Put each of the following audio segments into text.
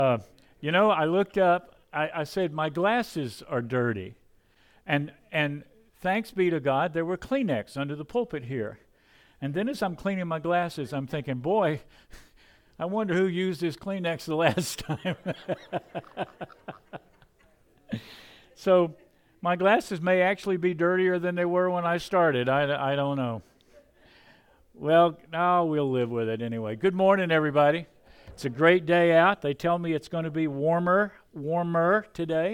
I looked up. I said my glasses are dirty, and thanks be to God, there were Kleenex under the pulpit here. And then as I'm cleaning my glasses, I'm thinking, boy, I wonder who used this Kleenex the last time. So my glasses may actually be dirtier than they were when I started. I don't know. Well, no, we'll live with it anyway. Good morning, everybody. It's a great day out. They tell me it's going to be warmer today.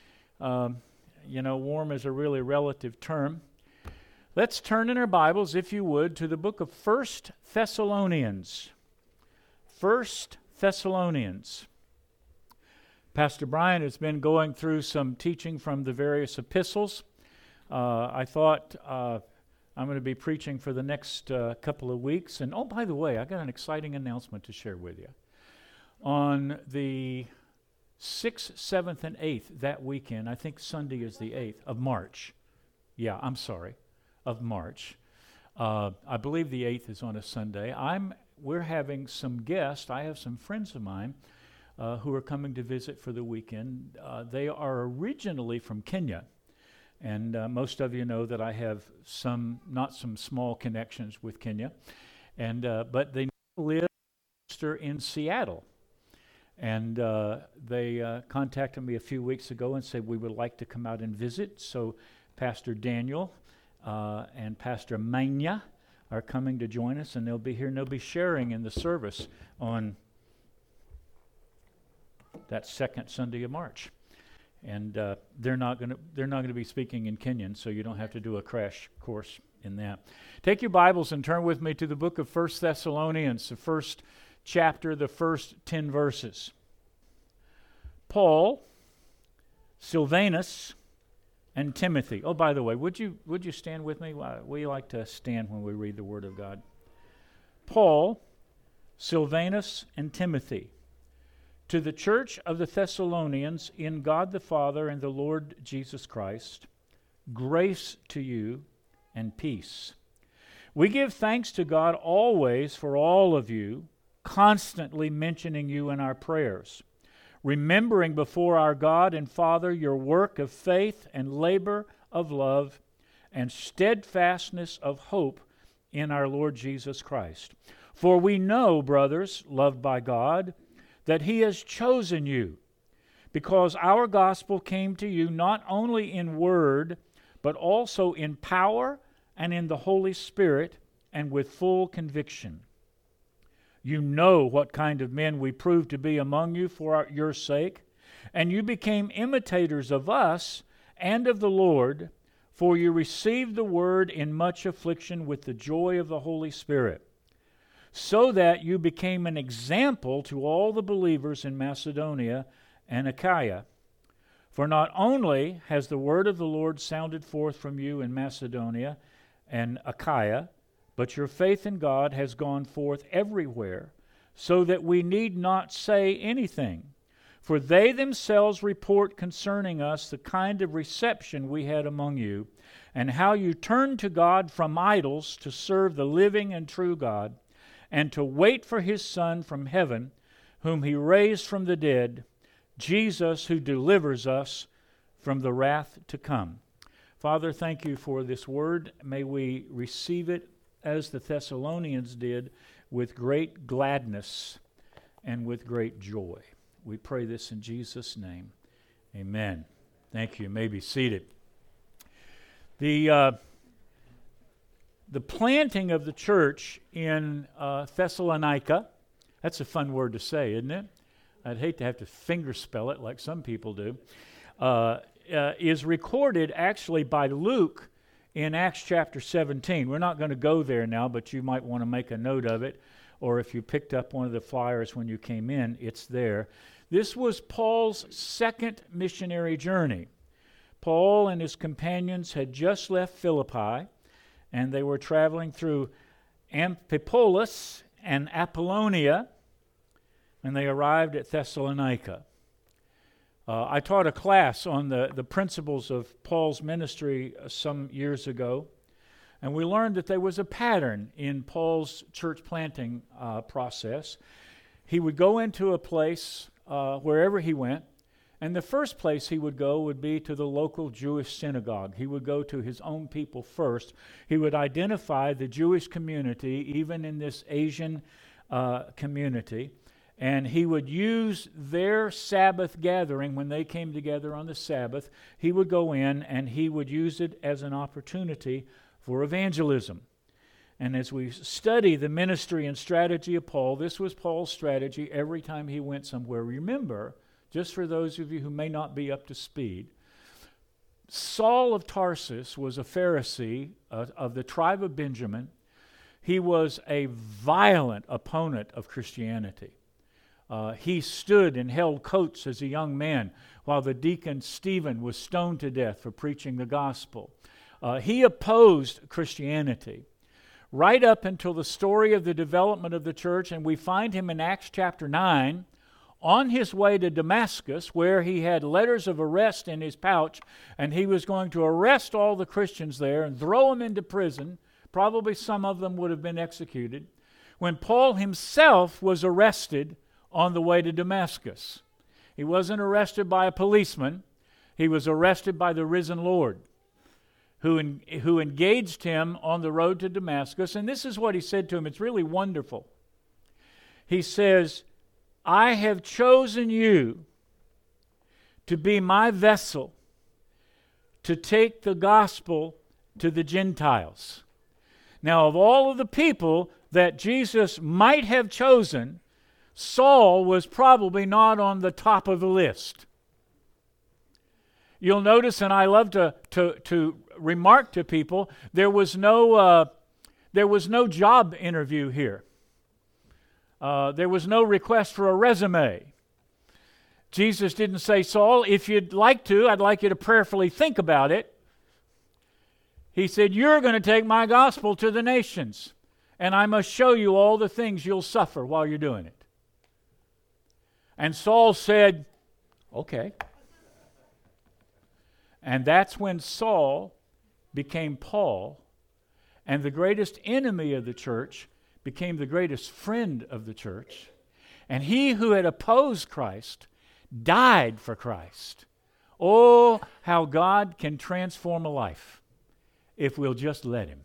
Warm is a really relative term. Let's turn in our Bibles, if you would, to the book of 1 Thessalonians. 1 Thessalonians. Pastor Brian has been going through some teaching from the various epistles. I thought I'm going to be preaching for the next couple of weeks. And oh, by the way, I got an exciting announcement to share with you. On the 6th, 7th, and 8th that weekend, I think Sunday is the 8th of March. Yeah, I'm sorry, of March. I believe the 8th is on a Sunday. We're having some guests. I have some friends of mine who are coming to visit for the weekend. They are originally from Kenya. And most of you know that I have not some small connections with Kenya, but they live in Seattle. And they contacted me a few weeks ago and said we would like to come out and visit. So Pastor Daniel and Pastor Manya are coming to join us, and they'll be here and they'll be sharing in the service on that second Sunday of March. And they're not going to be speaking in Kenyan, so you don't have to do a crash course in that. Take your Bibles and turn with me to the book of 1 Thessalonians, the first chapter, the first 10 verses. Paul, Silvanus, and Timothy. Oh, by the way, would you stand with me? We like to stand when we read the Word of God. Paul, Silvanus, and Timothy, to the church of the Thessalonians in God the Father and the Lord Jesus Christ, grace to you and peace. We give thanks to God always for all of you, constantly mentioning you in our prayers, remembering before our God and Father your work of faith and labor of love and steadfastness of hope in our Lord Jesus Christ. For we know, brothers, loved by God, that He has chosen you, because our gospel came to you not only in word, but also in power and in the Holy Spirit and with full conviction. You know what kind of men we proved to be among you for your sake, and you became imitators of us and of the Lord, for you received the word in much affliction with the joy of the Holy Spirit, so that you became an example to all the believers in Macedonia and Achaia. For not only has the word of the Lord sounded forth from you in Macedonia and Achaia, but your faith in God has gone forth everywhere, so that we need not say anything. For they themselves report concerning us the kind of reception we had among you, and how you turned to God from idols to serve the living and true God, and to wait for His Son from heaven, whom He raised from the dead, Jesus, who delivers us from the wrath to come. Father, thank you for this word. May we receive it as the Thessalonians did, with great gladness and with great joy. We pray this in Jesus' name. Amen. Thank you. You may be seated. The planting of the church in Thessalonica, that's a fun word to say, isn't it? I'd hate to have to finger spell it like some people do, is recorded actually by Luke in Acts chapter 17. We're not going to go there now, but you might want to make a note of it, or if you picked up one of the flyers when you came in, it's there. This was Paul's second missionary journey. Paul and his companions had just left Philippi, and they were traveling through Amphipolis and Apollonia, and they arrived at Thessalonica. I taught a class on the principles of Paul's ministry some years ago, and we learned that there was a pattern in Paul's church planting process. He would go into a place wherever he went. And the first place he would go would be to the local Jewish synagogue. He would go to his own people first. He would identify the Jewish community, even in this Asian community, and he would use their Sabbath gathering when they came together on the Sabbath. He would go in and he would use it as an opportunity for evangelism. And as we study the ministry and strategy of Paul, this was Paul's strategy every time he went somewhere. Remember, just for those of you who may not be up to speed, Saul of Tarsus was a Pharisee of the tribe of Benjamin. He was a violent opponent of Christianity. He stood and held coats as a young man while the deacon Stephen was stoned to death for preaching the gospel. He opposed Christianity right up until the story of the development of the church, and we find him in Acts chapter 9 on his way to Damascus, where he had letters of arrest in his pouch, and he was going to arrest all the Christians there and throw them into prison. Probably some of them would have been executed, when Paul himself was arrested on the way to Damascus. He wasn't arrested by a policeman. He was arrested by the risen Lord, who engaged him on the road to Damascus. And this is what he said to him. It's really wonderful. He says, I have chosen you to be my vessel to take the gospel to the Gentiles. Now, of all of the people that Jesus might have chosen, Saul was probably not on the top of the list. You'll notice, and I love to remark to people, there was no job interview here. There was no request for a resume. Jesus didn't say, Saul, if you'd like to, I'd like you to prayerfully think about it. He said, you're going to take my gospel to the nations, and I must show you all the things you'll suffer while you're doing it. And Saul said, okay. And that's when Saul became Paul, and the greatest enemy of the church became the greatest friend of the church. And he who had opposed Christ died for Christ. Oh, how God can transform a life if we'll just let Him.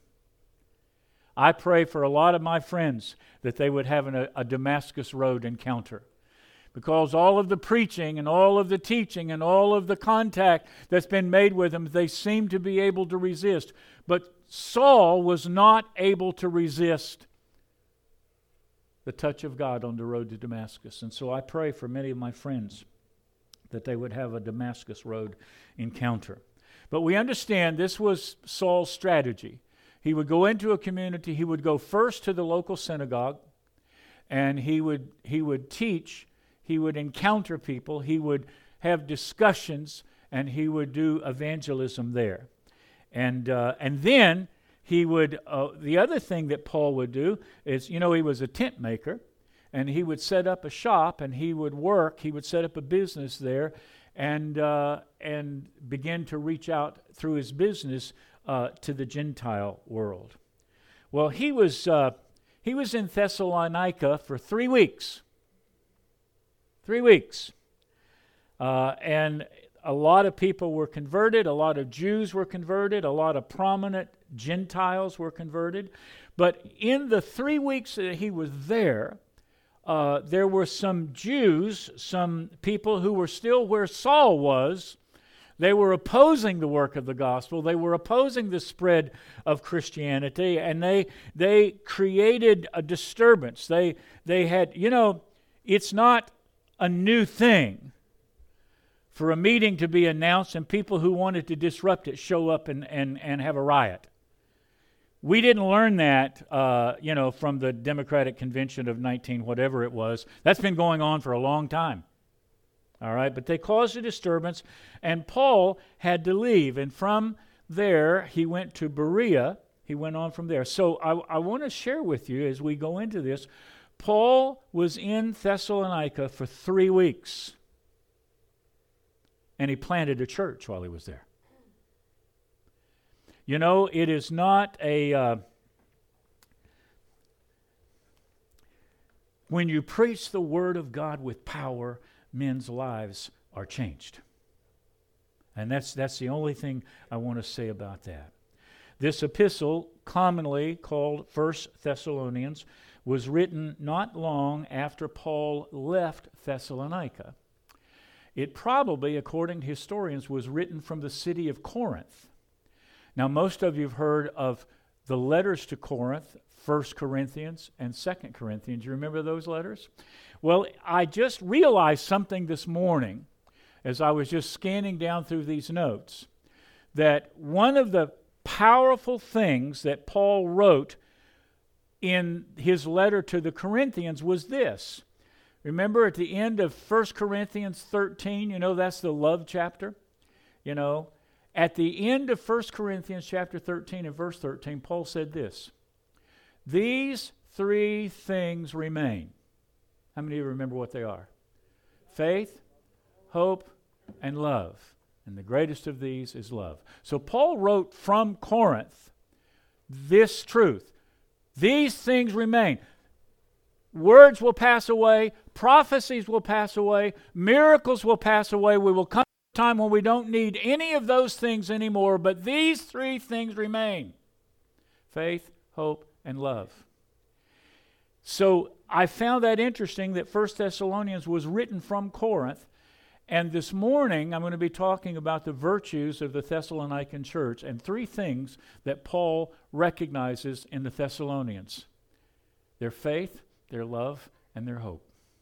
I pray for a lot of my friends that they would have a Damascus Road encounter. Because all of the preaching and all of the teaching and all of the contact that's been made with them, they seem to be able to resist. But Saul was not able to resist the touch of God on the road to Damascus. And so I pray for many of my friends that they would have a Damascus Road encounter. But we understand this was Saul's strategy. He would go into a community, he would go first to the local synagogue, and he would teach. He would encounter people, he would have discussions, and he would do evangelism there. And then he would, the other thing that Paul would do is, he was a tent maker, and he would set up a shop, and he would work, he would set up a business there, and begin to reach out through his business to the Gentile world. Well, he was in Thessalonica for 3 weeks. 3 weeks. And a lot of people were converted. A lot of Jews were converted. A lot of prominent Gentiles were converted. But in the 3 weeks that he was there were some Jews, some people who were still where Saul was. They were opposing the work of the gospel. They were opposing the spread of Christianity. And they created a disturbance. They had, it's not a new thing for a meeting to be announced and people who wanted to disrupt it show up and have a riot. We didn't learn that, from the Democratic Convention of 19 whatever it was. That's been going on for a long time. All right, but they caused a disturbance, and Paul had to leave. And from there, he went to Berea. He went on from there. So I want to share with you as we go into this, Paul was in Thessalonica for 3 weeks, and he planted a church while he was there. It is not when you preach the Word of God with power, men's lives are changed. And that's the only thing I want to say about that. This epistle, commonly called 1 Thessalonians, was written not long after Paul left Thessalonica. It probably, according to historians, was written from the city of Corinth. Now, most of you have heard of the letters to Corinth, 1 Corinthians and 2 Corinthians. You remember those letters? Well, I just realized something this morning as I was just scanning down through these notes, that one of the powerful things that Paul wrote in his letter to the Corinthians was this. Remember at the end of 1 Corinthians 13, that's the love chapter? At the end of 1 Corinthians chapter 13 and verse 13, Paul said this: these three things remain. How many of you remember what they are? Faith, hope, and love. And the greatest of these is love. So Paul wrote from Corinth this truth. These things remain. Words will pass away. Prophecies will pass away. Miracles will pass away. We will come to a time when we don't need any of those things anymore, but these three things remain: faith, hope, and love. So I found that interesting that 1 Thessalonians was written from Corinth. And this morning, I'm going to be talking about the virtues of the Thessalonican church and three things that Paul recognizes in the Thessalonians: their faith, their love, and their hope.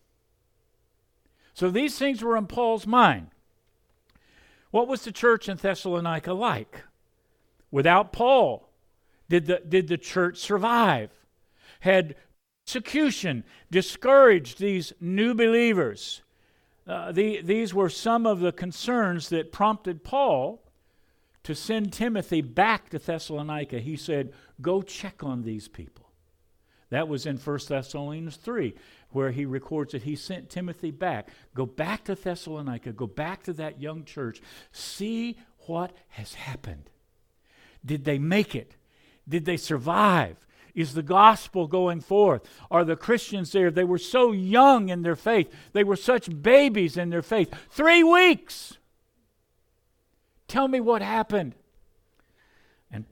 So these things were in Paul's mind. What was the church in Thessalonica like? Without Paul, did the church survive? Had persecution discouraged these new believers? These were some of the concerns that prompted Paul to send Timothy back to Thessalonica. He said, go check on these people. That was in 1 Thessalonians 3, where he records that he sent Timothy back. Go back to Thessalonica. Go back to that young church. See what has happened. Did they make it? Did they survive? Is the gospel going forth? Are the Christians there? They were so young in their faith. They were such babies in their faith. 3 weeks! Tell me what happened. And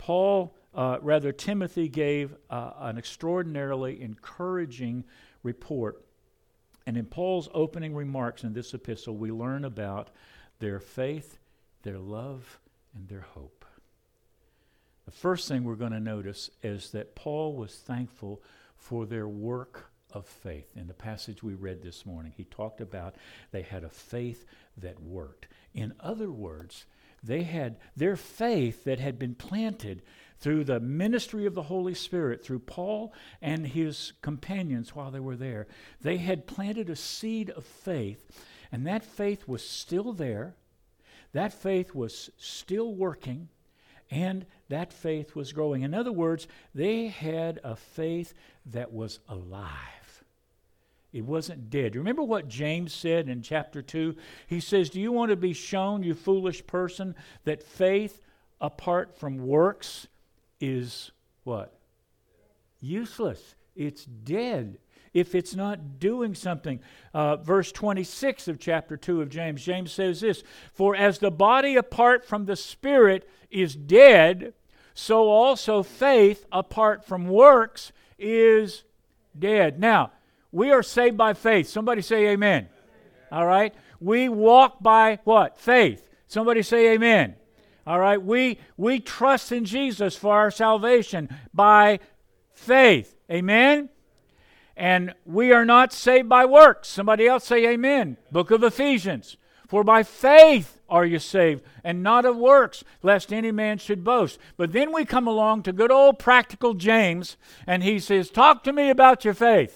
Timothy gave an extraordinarily encouraging report. And in Paul's opening remarks in this epistle, we learn about their faith, their love, and their hope. The first thing we're going to notice is that Paul was thankful for their work of faith. In the passage we read this morning, he talked about they had a faith that worked. In other words, they had their faith that had been planted through the ministry of the Holy Spirit, through Paul and his companions while they were there. They had planted a seed of faith, and that faith was still there. That faith was still working. And that faith was growing. In other words, they had a faith that was alive. It wasn't dead. Remember what James said in chapter 2? He says, do you want to be shown, you foolish person, that faith apart from works is what? Useless. It's dead if it's not doing something. Verse 26 of chapter 2 of James, James says this: for as the body apart from the spirit is dead, so also faith apart from works is dead. Now, we are saved by faith. Somebody say amen. All right? We walk by what? Faith. Somebody say amen. All right? We trust in Jesus for our salvation by faith. Amen? And we are not saved by works. Somebody else say amen. Book of Ephesians. For by faith are you saved, and not of works, lest any man should boast. But then we come along to good old practical James, and he says, talk to me about your faith.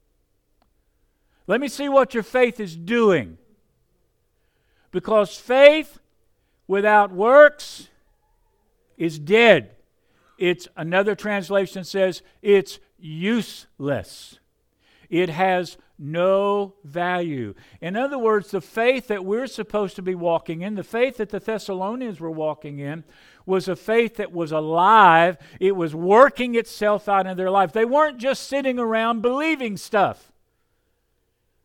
Let me see what your faith is doing. Because faith without works is dead. It's, another translation says, it's useless. It has no value. In other words, the faith that we're supposed to be walking in, the faith that the Thessalonians were walking in, was a faith that was alive. It was working itself out in their life. They weren't just sitting around believing stuff.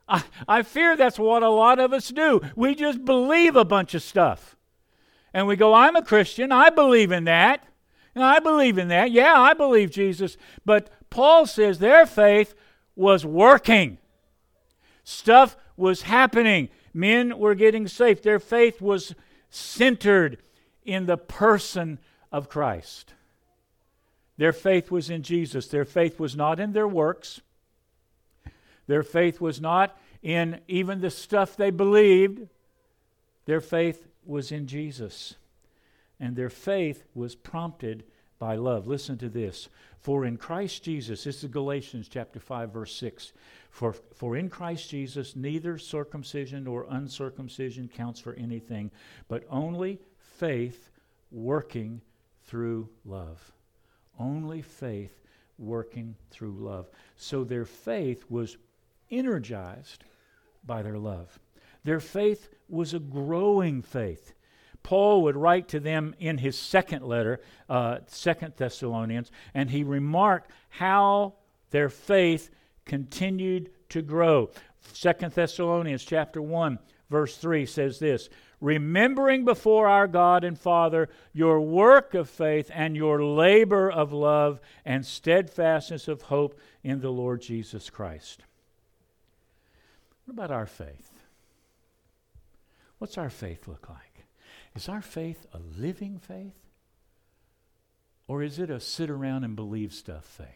I fear that's what a lot of us do. We just believe a bunch of stuff. And we go, I'm a Christian. I believe in that. And I believe in that. Yeah, I believe Jesus. But Paul says their faith was working. Stuff was happening. Men were getting saved. Their faith was centered in the person of Christ. Their faith was in Jesus. Their faith was not in their works. Their faith was not in even the stuff they believed. Their faith was in Jesus. And their faith was prompted by love. Listen to this. For in Christ Jesus, this is Galatians chapter 5, verse 6. For in Christ Jesus, neither circumcision nor uncircumcision counts for anything, but only faith working through love. Only faith working through love. So their faith was energized by their love. Their faith was a growing faith. Paul would write to them in his second letter, 2 Thessalonians, and he remarked how their faith continued to grow. 2 Thessalonians chapter 1, verse 3 says this, remembering before our God and Father your work of faith and your labor of love and steadfastness of hope in the Lord Jesus Christ. What about our faith? What's our faith look like? Is our faith a living faith? Or is it a sit around and believe stuff faith?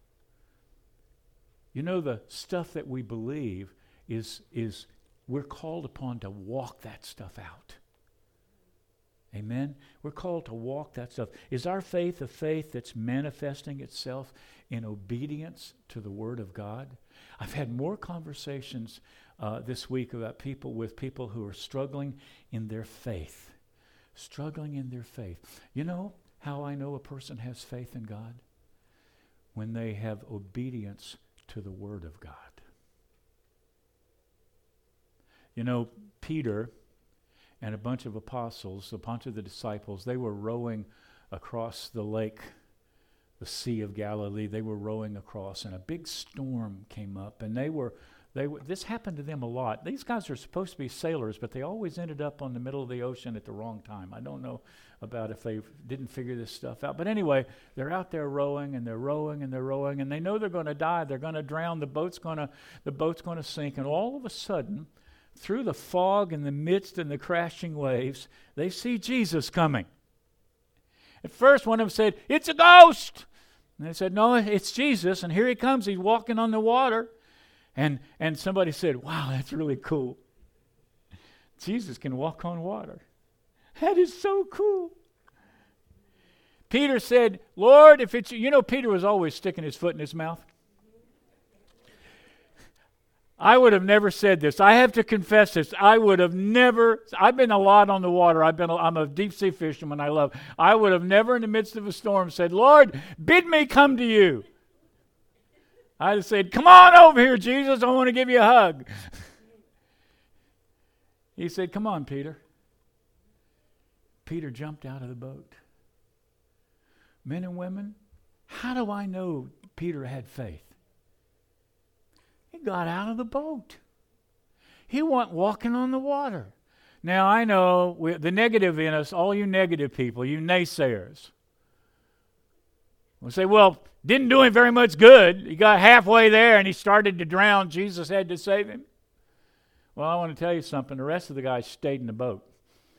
You know, the stuff that we believe is we're called upon to walk that stuff out. Amen? We're called to walk that stuff. Is our faith a faith that's manifesting itself in obedience to the Word of God? I've had more conversations this week about people who are struggling in their faith. Struggling in their faith. You know how I know a person has faith in God? When they have obedience to the Word of God. You know, Peter and a bunch of apostles, a bunch of the disciples, they were rowing across the lake, the Sea of Galilee. They were rowing across, and a big storm came up, and this happened to them a lot. These guys are supposed to be sailors, but they always ended up on the middle of the ocean at the wrong time. I don't know about if they didn't figure this stuff out. But anyway, they're out there rowing, and they're rowing, and they're rowing, and they know they're going to die. They're going to drown. The boat's going to sink. And all of a sudden, through the fog and the midst and the crashing waves, they see Jesus coming. At first, one of them said, "It's a ghost." And they said, "No, it's Jesus, and here he comes. He's walking on the water." And somebody said, "Wow, that's really cool. Jesus can walk on water. That is so cool." Peter said, "Lord, if it's..." You know, Peter was always sticking his foot in his mouth. I would have never said this. I have to confess this. I would have never... I've been a lot on the water. I'm a deep sea fisherman. I would have never in the midst of a storm said, "Lord, bid me come to you." I'd have said, "Come on over here, Jesus. I want to give you a hug." He said, "Come on, Peter." Peter jumped out of the boat. Men and women, how do I know Peter had faith? He got out of the boat. He went walking on the water. Now, I know the negative in us, all you negative people, you naysayers, will say, "Well, didn't do him very much good. He got halfway there and he started to drown. Jesus had to save him." Well, I want to tell you something. The rest of the guys stayed in the boat.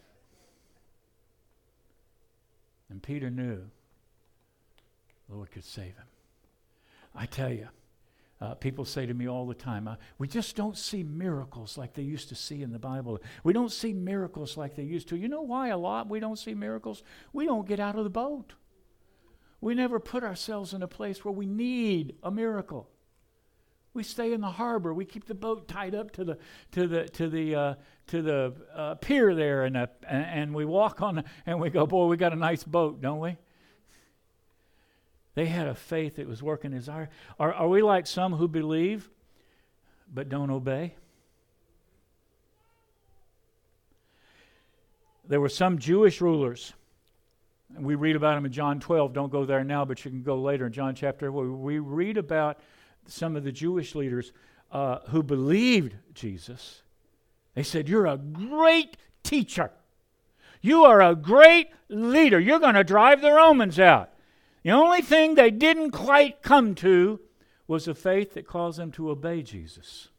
And Peter knew the Lord could save him. I tell you, people say to me all the time, "We just don't see miracles like they used to see in the Bible. We don't see miracles like they used to." You know why a lot we don't see miracles? We don't get out of the boat. We never put ourselves in a place where we need a miracle. We stay in the harbor. We keep the boat tied up to the pier there, and we walk on, and we go, "Boy, we got a nice boat, don't we?" They had a faith that was working as our. Are we like some who believe but don't obey? There were some Jewish rulers. And we read about them in John 12. Don't go there now, but you can go later in John chapter. We read about some of the Jewish leaders who believed Jesus, they said, "You're a great teacher. You are a great leader. You're going to drive the Romans out." The only thing they didn't quite come to was a faith that caused them to obey Jesus.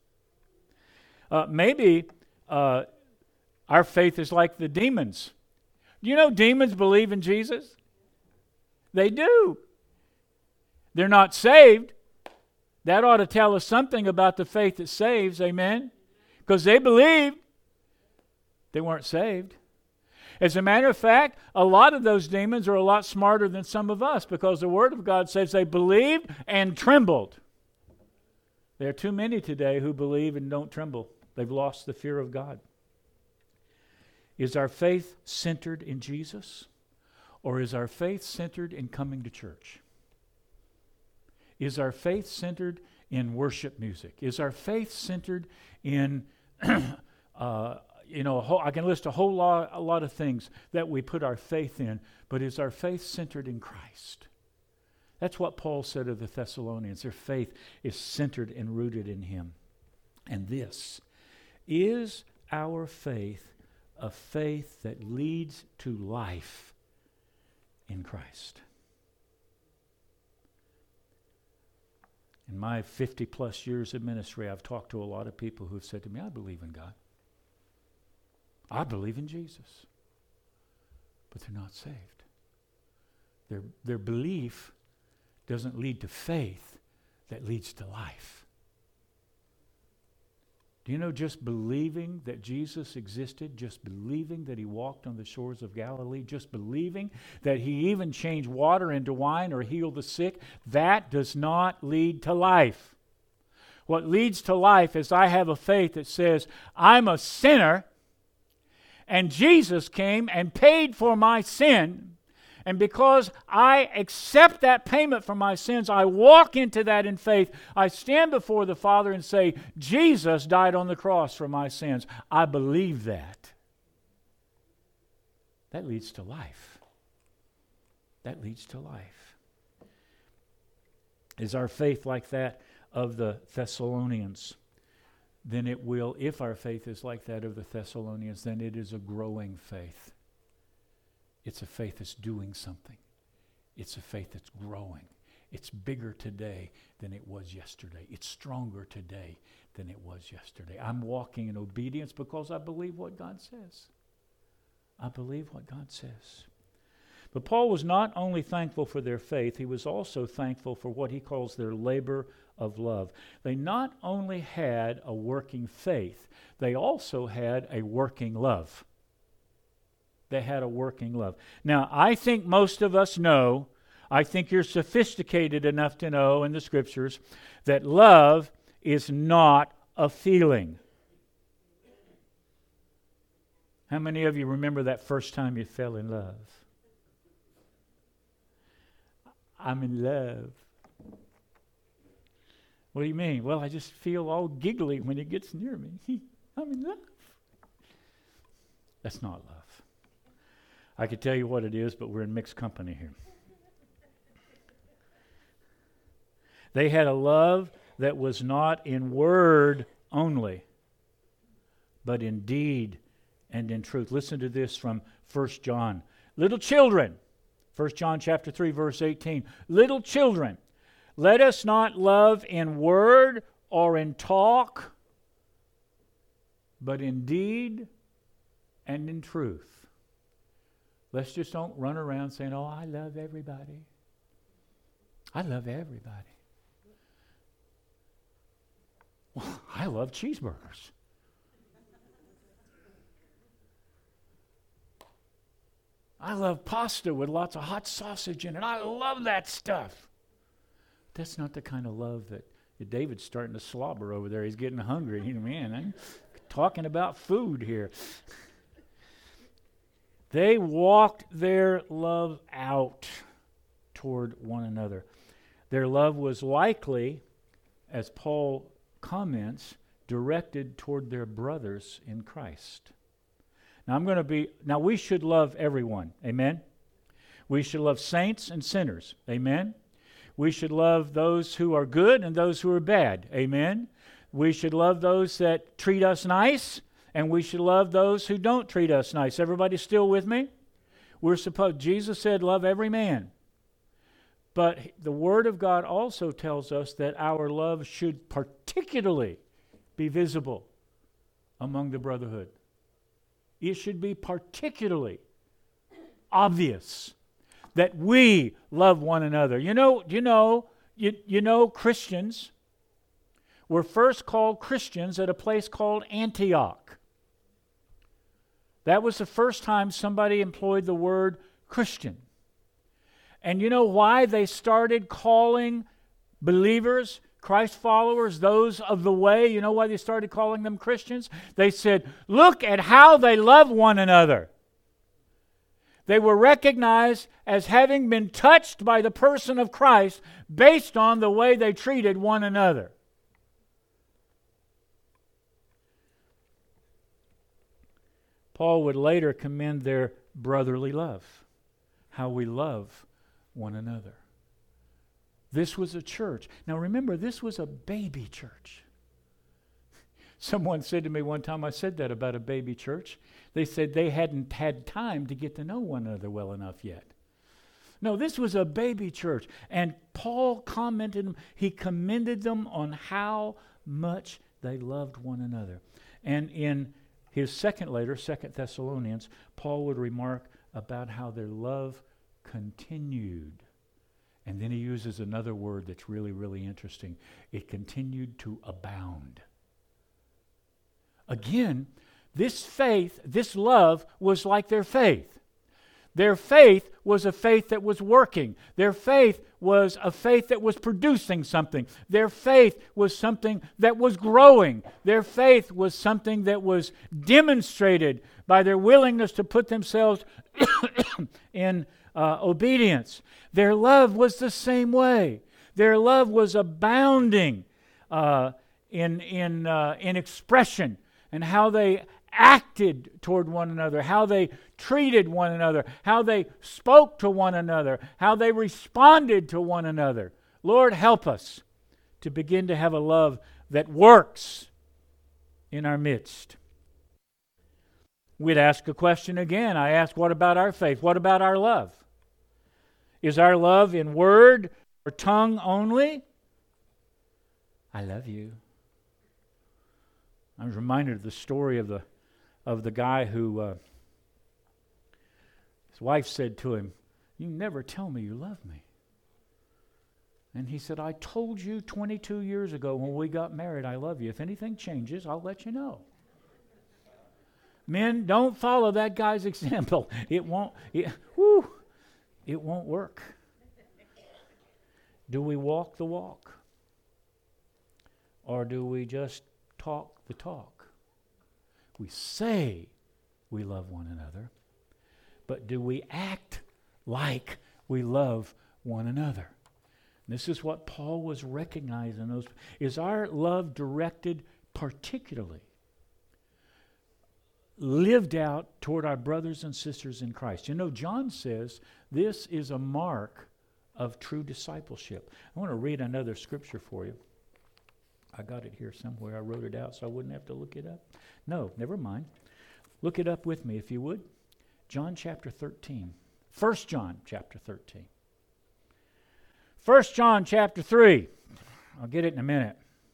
Maybe our faith is like the demons. Do you know demons believe in Jesus? They do. They're not saved. That ought to tell us something about the faith that saves, amen? Because they believed. They weren't saved. As a matter of fact, a lot of those demons are a lot smarter than some of us, because the Word of God says they believed and trembled. There are too many today who believe and don't tremble. They've lost the fear of God. Is our faith centered in Jesus, or is our faith centered in coming to church? Is our faith centered in worship music? Is our faith centered in, I can list a lot of things that we put our faith in, but is our faith centered in Christ? That's what Paul said of the Thessalonians. Their faith is centered and rooted in Him. And this is our faith, a faith that leads to life in Christ. In my 50-plus years of ministry, I've talked to a lot of people who've said to me, "I believe in God. I believe in Jesus." But they're not saved. Their belief doesn't lead to faith that leads to life. Do you know, just believing that Jesus existed, just believing that He walked on the shores of Galilee, just believing that He even changed water into wine or healed the sick, that does not lead to life. What leads to life is I have a faith that says, I'm a sinner, and Jesus came and paid for my sin. And because I accept that payment for my sins, I walk into that in faith. I stand before the Father and say, Jesus died on the cross for my sins. I believe that. That leads to life. That leads to life. Is our faith like that of the Thessalonians? Then it will, if our faith is like that of the Thessalonians, then it is a growing faith. It's a faith that's doing something. It's a faith that's growing. It's bigger today than it was yesterday. It's stronger today than it was yesterday. I'm walking in obedience because I believe what God says. I believe what God says. But Paul was not only thankful for their faith, he was also thankful for what he calls their labor of love. They not only had a working faith, they also had a working love. They had a working love. Now, I think most of us know, I think you're sophisticated enough to know in the Scriptures that love is not a feeling. How many of you remember that first time you fell in love? I'm in love. What do you mean? Well, I just feel all giggly when it gets near me. I'm in love. That's not love. I could tell you what it is, but we're in mixed company here. They had a love that was not in word only, but in deed and in truth. Listen to this from 1 John. Little children, 1 John chapter 3, verse 18. Little children, let us not love in word or in talk, but in deed and in truth. Let's just don't run around saying, "Oh, I love everybody. I love everybody." Well, I love cheeseburgers. I love pasta with lots of hot sausage in it. I love that stuff. That's not the kind of love that David's starting to slobber over there. He's getting hungry. Man, I'm talking about food here. They walked their love out toward one another. Their love was likely, as Paul comments, directed toward their brothers in Christ. Now we should love everyone. Amen? We should love saints and sinners. Amen? We should love those who are good and those who are bad. Amen? We should love those that treat us nice, and we should love those who don't treat us nice. Everybody still with me? Jesus said, love every man. But the Word of God also tells us that our love should particularly be visible among the brotherhood. It should be particularly obvious that we love one another. You know, Christians were first called Christians at a place called Antioch. That was the first time somebody employed the word Christian. And you know why they started calling believers, Christ followers, those of the way? You know why they started calling them Christians? They said, look at how they love one another. They were recognized as having been touched by the person of Christ based on the way they treated one another. Paul would later commend their brotherly love, how we love one another. This was a church. Now remember, this was a baby church. Someone said to me one time, I said that about a baby church. They said they hadn't had time to get to know one another well enough yet. No, this was a baby church. And Paul he commended them on how much they loved one another. And in his second letter, 2 Thessalonians, Paul would remark about how their love continued. And then he uses another word that's really, really interesting. It continued to abound. Again, this faith, this love was like their faith. Their faith was a faith that was working. Their faith was a faith that was producing something. Their faith was something that was growing. Their faith was something that was demonstrated by their willingness to put themselves in obedience. Their love was the same way. Their love was abounding in expression and how they acted toward one another, how they treated one another, how they spoke to one another, how they responded to one another. Lord, help us to begin to have a love that works in our midst. We'd ask a question again. I ask, what about our faith? What about our love? Is our love in word or tongue only? I love you. I was reminded of the story of the guy who his wife said to him, "You never tell me you love me." And he said, "I told you 22 years ago when we got married, I love you. If anything changes, I'll let you know." Men, don't follow that guy's example. It won't work. Do we walk the walk? Or do we just talk the talk? We say we love one another, but do we act like we love one another? And this is what Paul was recognizing. Is our love directed particularly, lived out toward our brothers and sisters in Christ? You know, John says this is a mark of true discipleship. I want to read another scripture for you. I got it here somewhere. I wrote it out so I wouldn't have to look it up. No, never mind. Look it up with me if you would. John chapter 13. 1 John chapter 13. 1 John chapter 3. I'll get it in a minute.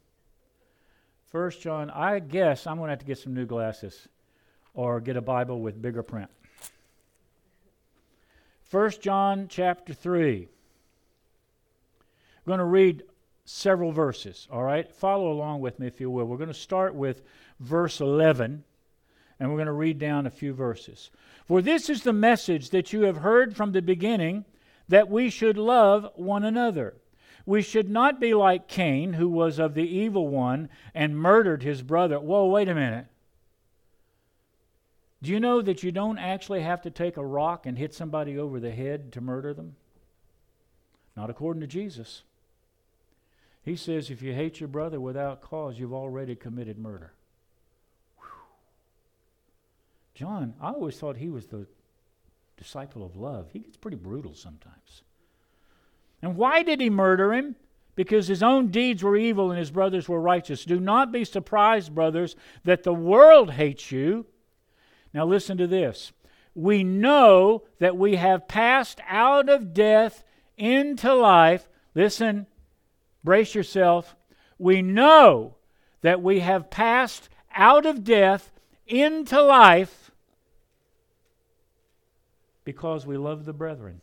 1 John, I guess I'm going to have to get some new glasses or get a Bible with bigger print. 1 John chapter 3. I'm going to read several verses, all right? Follow along with me if you will. We're going to start with verse 11, and we're going to read down a few verses. "For this is the message that you have heard from the beginning, that we should love one another. We should not be like Cain, who was of the evil one and murdered his brother." Whoa, wait a minute. Do you know that you don't actually have to take a rock and hit somebody over the head to murder them? Not according to Jesus. He says if you hate your brother without cause, you've already committed murder. Whew. John, I always thought he was the disciple of love. He gets pretty brutal sometimes. And why did he murder him? because his own deeds were evil and his brothers were righteous. Do not be surprised, brothers, that the world hates you. Now listen to this. We know that we have passed out of death into life. Listen, brace yourself. We know that we have passed out of death into life because we love the brethren.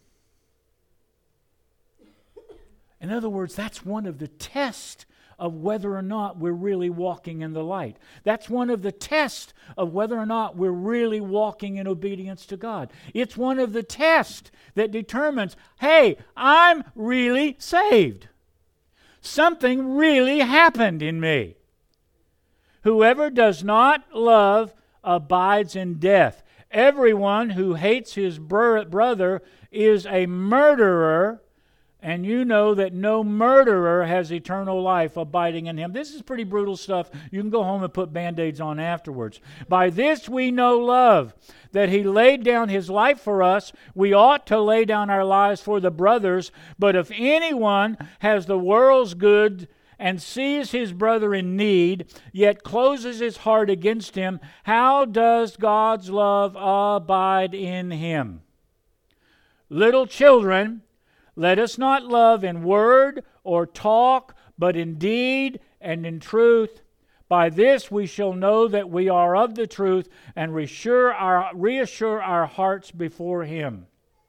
In other words, that's one of the tests of whether or not we're really walking in the light. That's one of the tests of whether or not we're really walking in obedience to God. It's one of the tests that determines, hey, I'm really saved. Something really happened in me. Whoever does not love abides in death. Everyone who hates his brother is a murderer, and you know that no murderer has eternal life abiding in him. This is pretty brutal stuff. You can go home and put Band-Aids on afterwards. By this we know love, that he laid down his life for us. We ought to lay down our lives for the brothers. But if anyone has the world's good and sees his brother in need, yet closes his heart against him, how does God's love abide in him? Little children, let us not love in word or talk, but in deed and in truth. By this we shall know that we are of the truth and reassure our hearts before him.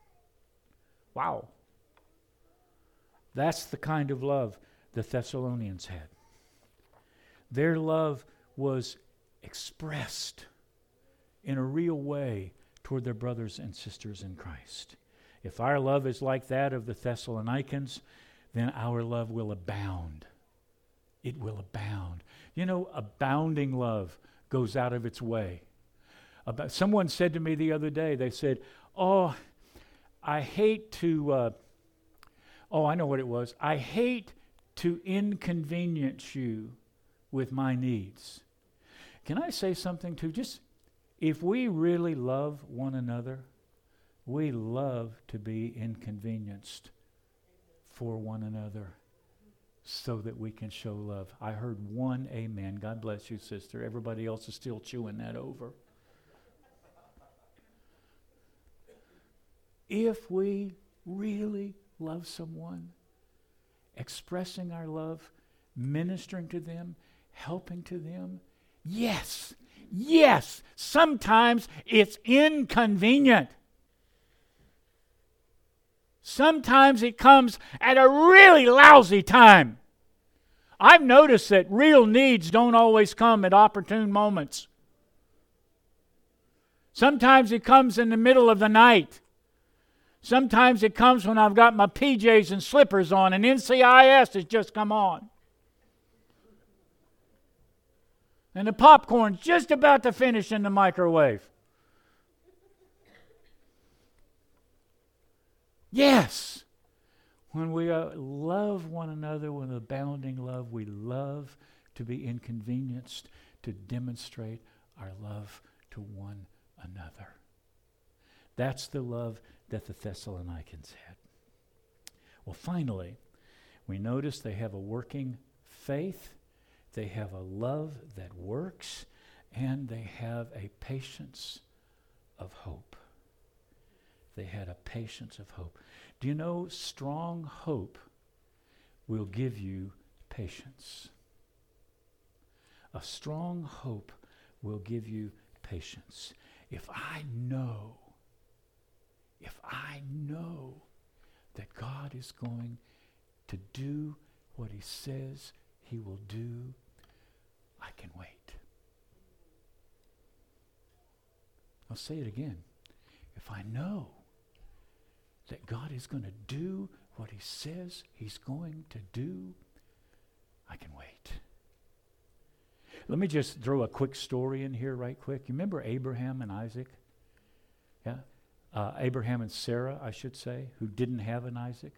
Wow. That's the kind of love the Thessalonians had. Their love was expressed in a real way toward their brothers and sisters in Christ. If our love is like that of the Thessalonians, then our love will abound. It will abound. You know, abounding love goes out of its way. Someone said to me the other day, they said, I hate to, I know what it was. I hate to inconvenience you with my needs. Can I say something too? Just, if we really love one another, we love to be inconvenienced for one another so that we can show love. I heard one amen. God bless you, sister. Everybody else is still chewing that over. If we really love someone, expressing our love, ministering to them, helping to them, yes, sometimes it's inconvenient. Sometimes it comes at a really lousy time. I've noticed that real needs don't always come at opportune moments. Sometimes it comes in the middle of the night. Sometimes it comes when I've got my PJs and slippers on and NCIS has just come on. And the popcorn's just about to finish in the microwave. Yes, when we love one another with abounding love, we love to be inconvenienced to demonstrate our love to one another. That's the love that the Thessalonians had. Well, finally, we notice they have a working faith, they have a love that works, and they have a patience of hope. They had a patience of hope. Do you know strong hope will give you patience? A strong hope will give you patience. If I know that God is going to do what he says he will do, I can wait. I'll say it again. If I know that God is going to do what he says he's going to do, I can wait. Let me just throw a quick story in here right quick. You remember Abraham and Isaac? Yeah? Abraham and Sarah, I should say, who didn't have an Isaac.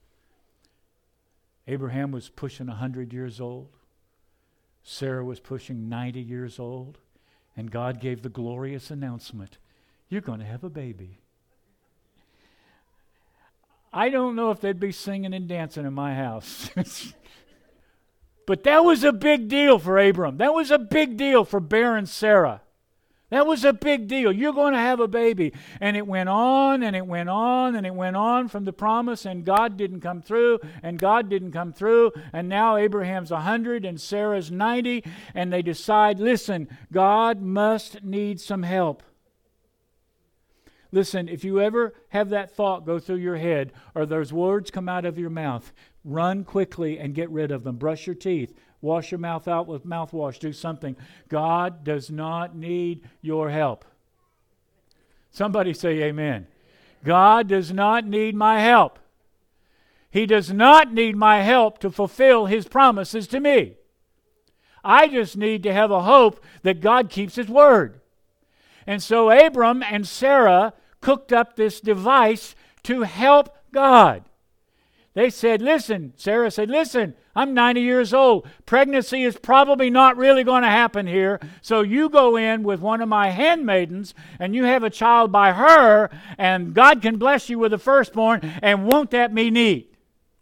Abraham was pushing 100 years old. Sarah was pushing 90 years old. And God gave the glorious announcement, you're going to have a baby. I don't know if they'd be singing and dancing in my house. But that was a big deal for Abram. That was a big deal for barren Sarah. That was a big deal. You're going to have a baby. And it went on and it went on and it went on from the promise, and God didn't come through, and God didn't come through. And now Abraham's 100 and Sarah's 90, and they decide, listen, God must need some help. Listen, if you ever have that thought go through your head or those words come out of your mouth, run quickly and get rid of them. Brush your teeth. Wash your mouth out with mouthwash. Do something. God does not need your help. Somebody say amen. God does not need my help. He does not need my help to fulfill His promises to me. I just need to have a hope that God keeps His word. And so Abram and Sarah cooked up this device to help God. They said, listen, Sarah said, listen, I'm 90 years old. Pregnancy is probably not really going to happen here. So you go in with one of my handmaidens and you have a child by her, and God can bless you with a firstborn, and won't that be neat?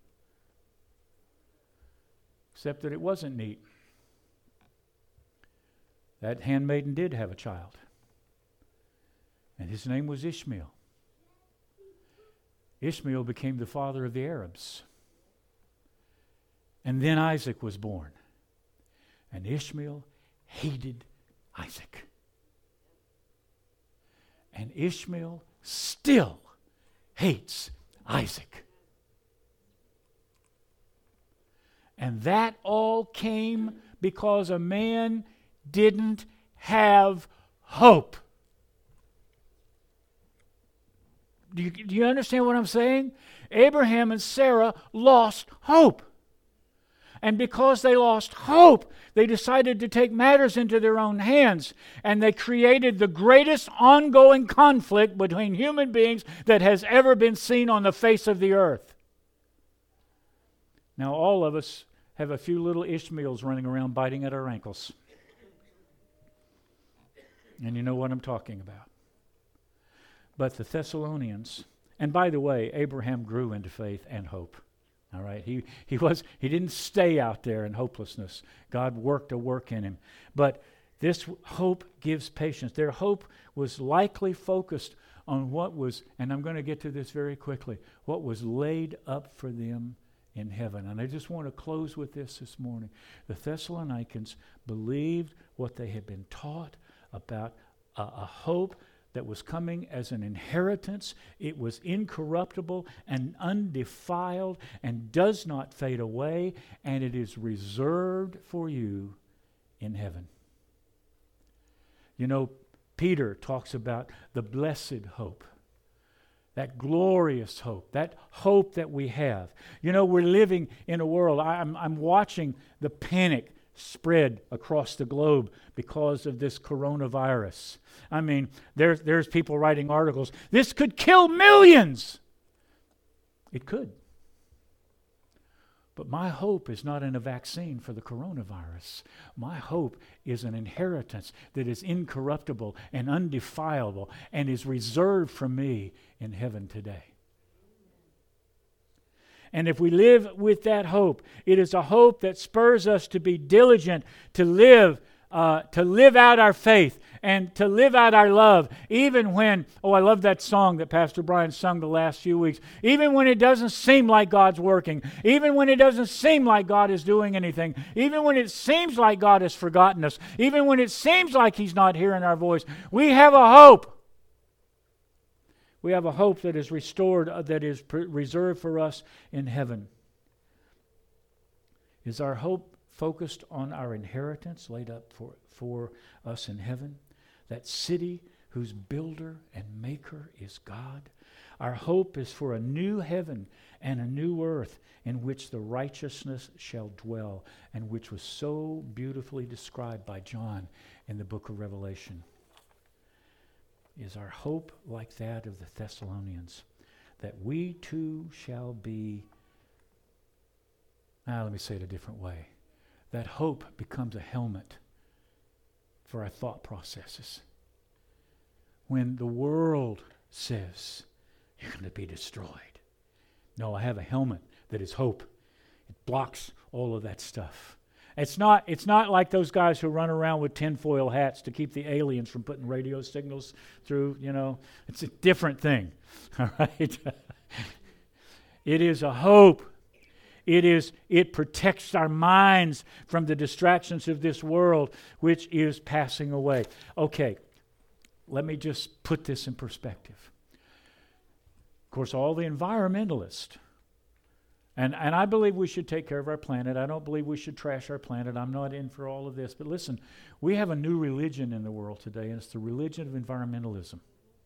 Except that it wasn't neat. That handmaiden did have a child. And his name was Ishmael. Ishmael became the father of the Arabs. And then Isaac was born. And Ishmael hated Isaac. And Ishmael still hates Isaac. And that all came because a man didn't have hope. Do you understand what I'm saying? Abraham and Sarah lost hope. And because they lost hope, they decided to take matters into their own hands. And they created the greatest ongoing conflict between human beings that has ever been seen on the face of the earth. Now, all of us have a few little Ishmaels running around biting at our ankles. And you know what I'm talking about. But the Thessalonians, and by the way, Abraham grew into faith and hope. All right, he didn't stay out there in hopelessness. God worked a work in him. But this hope gives patience. Their hope was likely focused on what was, and I'm going to get to this very quickly, what was laid up for them in heaven. And I just want to close with this morning. The Thessalonians believed what they had been taught about a hope that was coming as an inheritance. It was incorruptible and undefiled and does not fade away, and it is reserved for you in heaven. You know, Peter talks about the blessed hope, that glorious hope, that hope that we have. You know, we're living in a world, I'm watching the panic spread across the globe because of this coronavirus. I mean, there's people writing articles. This could kill millions. It could. But my hope is not in a vaccine for the coronavirus. My hope is an inheritance that is incorruptible and undefilable and is reserved for me in heaven today. And if we live with that hope, it is a hope that spurs us to be diligent, to live out our faith and to live out our love, even when, I love that song that Pastor Brian sung the last few weeks, even when it doesn't seem like God's working, even when it doesn't seem like God is doing anything, even when it seems like God has forgotten us, even when it seems like He's not hearing our voice, we have a hope. We have a hope that is restored, that is reserved for us in heaven. Is our hope focused on our inheritance laid up for us in heaven? That city whose builder and maker is God? Our hope is for a new heaven and a new earth in which the righteousness shall dwell, and which was so beautifully described by John in the book of Revelation. Is our hope like that of the Thessalonians, that we too shall be, let me say it a different way, that hope becomes a helmet for our thought processes. When the world says you're going to be destroyed, No, I have a helmet that is hope. It blocks all of that stuff. It's not like those guys who run around with tinfoil hats to keep the aliens from putting radio signals through, It's a different thing. All right? It is a hope. It protects our minds from the distractions of this world, which is passing away. Okay, let me just put this in perspective. Of course, all the environmentalists, and I believe we should take care of our planet. I don't believe we should trash our planet. I'm not in for all of this. But listen, we have a new religion in the world today, and it's the religion of environmentalism.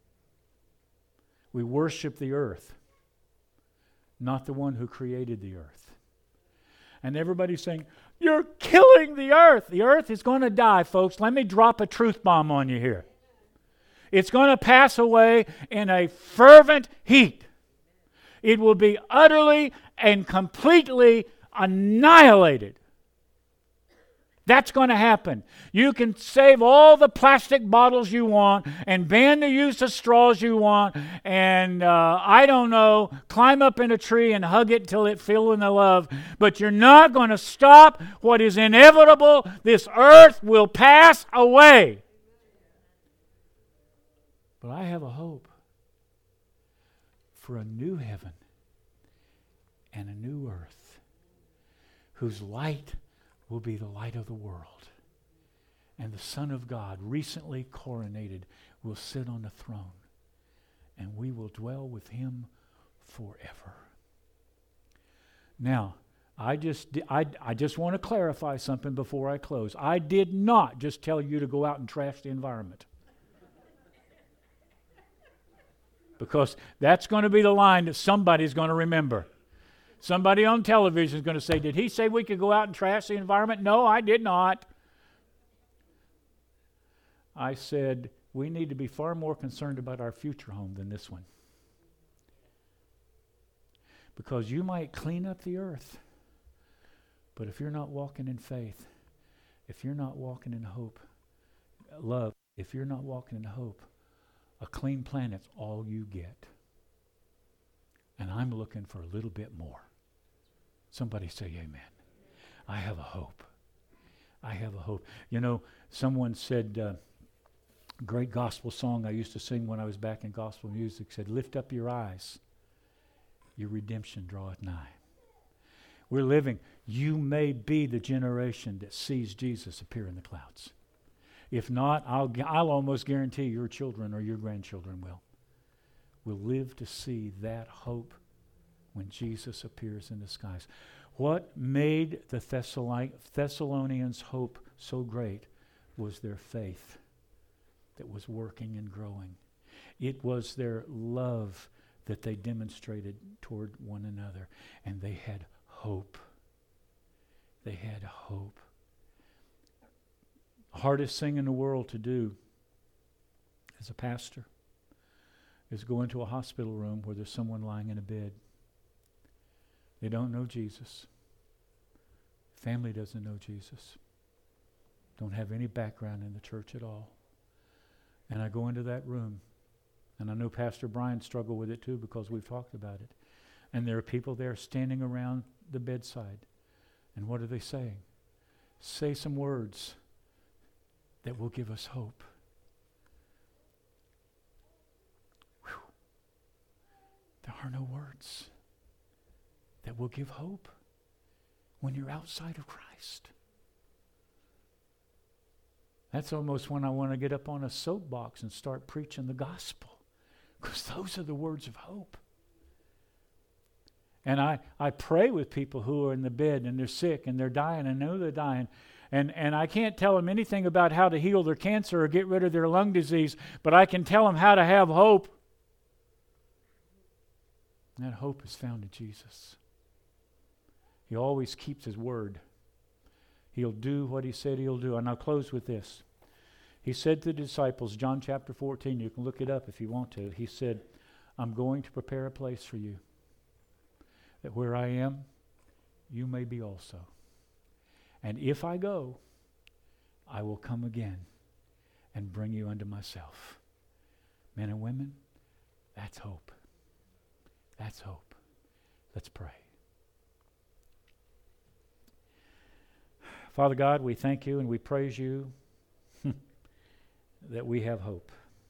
We worship the earth, not the one who created the earth. And everybody's saying, you're killing the earth. The earth is going to die, folks. Let me drop a truth bomb on you here. It's going to pass away in a fervent heat. It will be utterly and completely annihilated. That's going to happen. You can save all the plastic bottles you want and ban the use of straws you want and, climb up in a tree and hug it till it fills in the love. But you're not going to stop what is inevitable. This earth will pass away. But I have a hope for a new heaven and a new earth whose light will be the light of the world. And the Son of God, recently coronated, will sit on the throne. And we will dwell with Him forever. Now, I just want to clarify something before I close. I did not just tell you to go out and trash the environment. Because that's going to be the line that somebody's going to remember. Somebody on television is going to say, did he say we could go out and trash the environment? No, I did not. I said, we need to be far more concerned about our future home than this one. Because you might clean up the earth, but if you're not walking in faith, if you're not walking in hope, love, if you're not walking in hope, a clean planet's all you get. And I'm looking for a little bit more. Somebody say amen. I have a hope. I have a hope. Someone said, great gospel song I used to sing when I was back in gospel music said, lift up your eyes, your redemption draweth nigh. We're living. You may be the generation that sees Jesus appear in the clouds. If not, I'll almost guarantee your children or your grandchildren will live to see that hope when Jesus appears in the skies. What made the Thessalonians' hope so great was their faith that was working and growing. It was their love that they demonstrated toward one another, and they had hope. They had hope. Hardest thing in the world to do as a pastor is go into a hospital room where there's someone lying in a bed. They don't know Jesus. Family doesn't know Jesus. Don't have any background in the church at all. And I go into that room, and I know Pastor Brian struggled with it too because we've talked about it. And there are people there standing around the bedside. And what are they saying? Say some words that will give us hope. Whew. There are no words that will give hope when you're outside of Christ. That's almost when I want to get up on a soapbox and start preaching the gospel, because those are the words of hope. And I pray with people who are in the bed and they're sick and they're dying and know they're dying. And I can't tell them anything about how to heal their cancer or get rid of their lung disease, but I can tell them how to have hope. And that hope is found in Jesus. He always keeps His word. He'll do what He said He'll do. And I'll close with this. He said to the disciples, John chapter 14, you can look it up if you want to. He said, I'm going to prepare a place for you, that where I am, you may be also. And if I go, I will come again and bring you unto myself. Men and women, that's hope. That's hope. Let's pray. Father God, we thank you and we praise you that we have hope.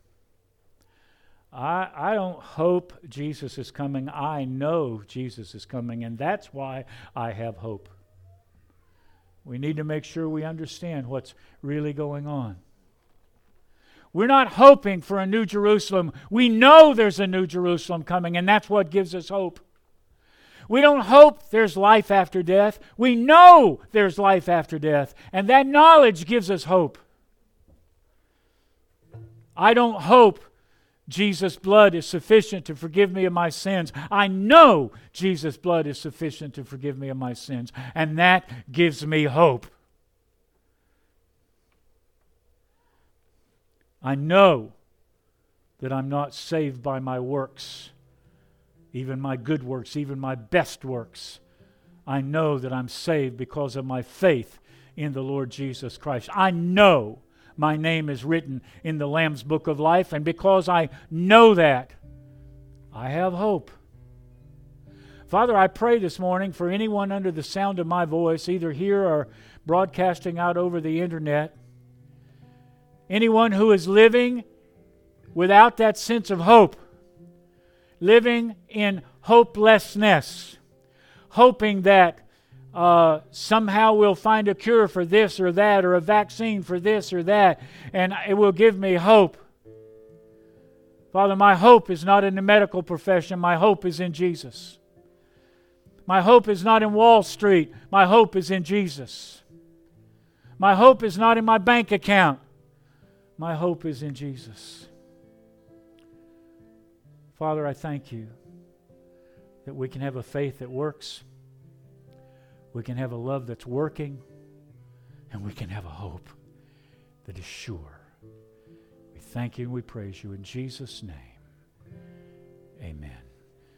I don't hope Jesus is coming. I know Jesus is coming, and that's why I have hope. We need to make sure we understand what's really going on. We're not hoping for a new Jerusalem. We know there's a new Jerusalem coming, and that's what gives us hope. We don't hope there's life after death. We know there's life after death, and that knowledge gives us hope. I don't hope Jesus' blood is sufficient to forgive me of my sins. I know Jesus' blood is sufficient to forgive me of my sins, and that gives me hope. I know that I'm not saved by my works, even my good works, even my best works. I know that I'm saved because of my faith in the Lord Jesus Christ. I know my name is written in the Lamb's Book of Life, and because I know that, I have hope. Father, I pray this morning for anyone under the sound of my voice, either here or broadcasting out over the internet, anyone who is living without that sense of hope, living in hopelessness, hoping that somehow we'll find a cure for this or that, or a vaccine for this or that, and it will give me hope. Father, my hope is not in the medical profession. My hope is in Jesus. My hope is not in Wall Street. My hope is in Jesus. My hope is not in my bank account. My hope is in Jesus. Father, I thank you that we can have a faith that works. We can have a love that's working, and we can have a hope that is sure. We thank you and we praise you in Jesus' name.